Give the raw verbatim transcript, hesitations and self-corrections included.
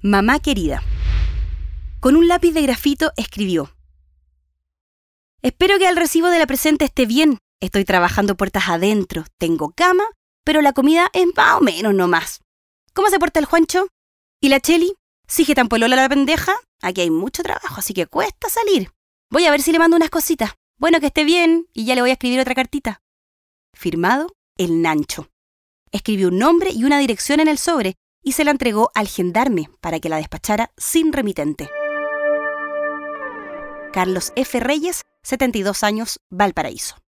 Mamá querida. Con un lápiz de grafito escribió: espero que el recibo de la presente esté bien. Estoy trabajando puertas adentro. Tengo cama, pero la comida es más o menos nomás. ¿Cómo se porta el Juancho? ¿Y la Cheli? ¿Sigue tan polola la pendeja? Aquí hay mucho trabajo, así que cuesta salir. Voy a ver si le mando unas cositas. Bueno, que esté bien, y ya le voy a escribir otra cartita. Firmado, el Nancho. Escribió un nombre y una dirección en el sobre y se la entregó al gendarme para que la despachara sin remitente. Carlos F. Reyes, setenta y dos años, Valparaíso.